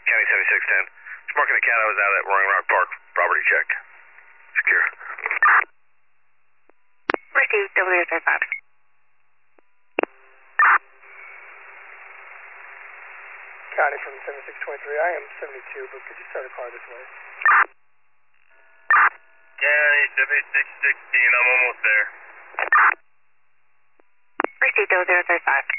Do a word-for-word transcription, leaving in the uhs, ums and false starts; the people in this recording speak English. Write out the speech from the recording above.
County seventy-six ten. Just marking the cat I was out at Roaring Rock Park. Property check. Secure. Received, W thirty-five. County from seventy-six twenty-three, I am seventy-two, but could you start a car this way? County seventy-six sixteen, I'm almost there. Received, W thirty-five.